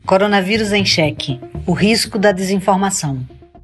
Coronavírus em Cheque. O risco da desinformação.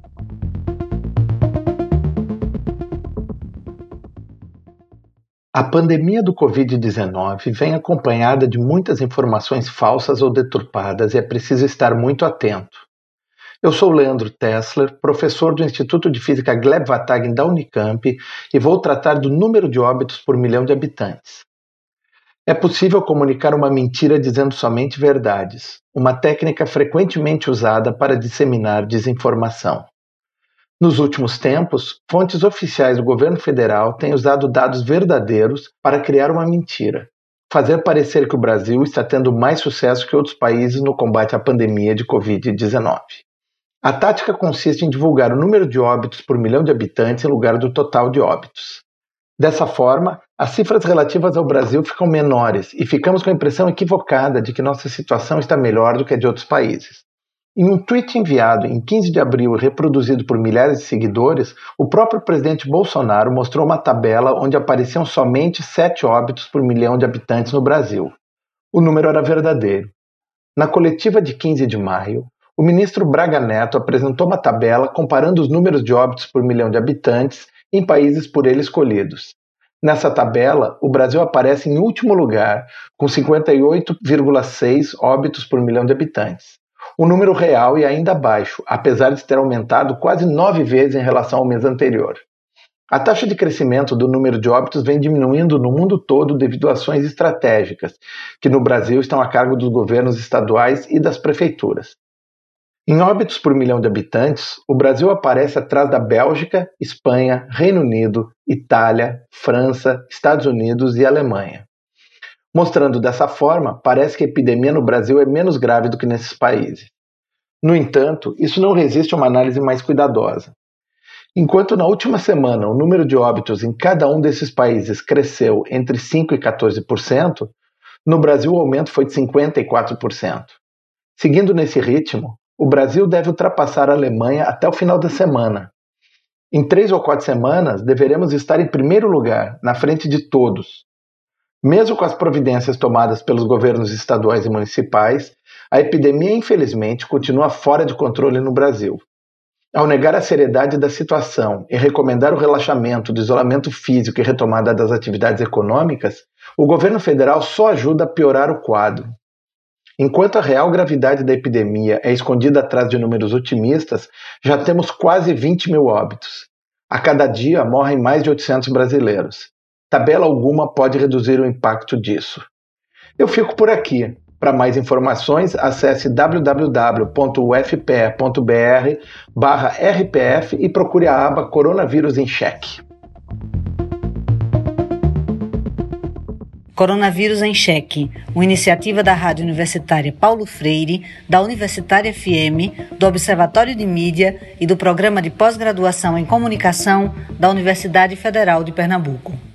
A pandemia do Covid-19 vem acompanhada de muitas informações falsas ou deturpadas e é preciso estar muito atento. Eu sou Leandro Tessler, professor do Instituto de Física Gleb Vatagen da Unicamp e vou tratar do número de óbitos por milhão de habitantes. É possível comunicar uma mentira dizendo somente verdades, uma técnica frequentemente usada para disseminar desinformação. Nos últimos tempos, fontes oficiais do governo federal têm usado dados verdadeiros para criar uma mentira, fazer parecer que o Brasil está tendo mais sucesso que outros países no combate à pandemia de Covid-19. A tática consiste em divulgar o número de óbitos por milhão de habitantes em lugar do total de óbitos. Dessa forma, as cifras relativas ao Brasil ficam menores e ficamos com a impressão equivocada de que nossa situação está melhor do que a de outros países. Em um tweet enviado em 15 de abril e reproduzido por milhares de seguidores, o próprio presidente Bolsonaro mostrou uma tabela onde apareciam somente 7 óbitos por milhão de habitantes no Brasil. O número era verdadeiro. Na coletiva de 15 de maio, o ministro Braga Neto apresentou uma tabela comparando os números de óbitos por milhão de habitantes em países por ele escolhidos. Nessa tabela, o Brasil aparece em último lugar, com 58,6 óbitos por milhão de habitantes. O número real é ainda baixo, apesar de ter aumentado quase 9 vezes em relação ao mês anterior. A taxa de crescimento do número de óbitos vem diminuindo no mundo todo devido a ações estratégicas, que no Brasil estão a cargo dos governos estaduais e das prefeituras. Em óbitos por milhão de habitantes, o Brasil aparece atrás da Bélgica, Espanha, Reino Unido, Itália, França, Estados Unidos e Alemanha. Mostrando dessa forma, parece que a epidemia no Brasil é menos grave do que nesses países. No entanto, isso não resiste a uma análise mais cuidadosa. Enquanto na última semana o número de óbitos em cada um desses países cresceu entre 5% e 14%, no Brasil o aumento foi de 54%. Seguindo nesse ritmo, o Brasil deve ultrapassar a Alemanha até o final da semana. Em 3 ou 4 semanas, deveremos estar em primeiro lugar, na frente de todos. Mesmo com as providências tomadas pelos governos estaduais e municipais, a epidemia, infelizmente, continua fora de controle no Brasil. Ao negar a seriedade da situação e recomendar o relaxamento do isolamento físico e retomada das atividades econômicas, o governo federal só ajuda a piorar o quadro. Enquanto a real gravidade da epidemia é escondida atrás de números otimistas, já temos quase 20 mil óbitos. A cada dia morrem mais de 800 brasileiros. Tabela alguma pode reduzir o impacto disso. Eu fico por aqui. Para mais informações, acesse www.ufpe.br/RPF e procure a aba Coronavírus em Cheque. Coronavírus em Cheque, uma iniciativa da Rádio Universitária Paulo Freire, da Universitária FM, do Observatório de Mídia e do Programa de Pós-Graduação em Comunicação da Universidade Federal de Pernambuco.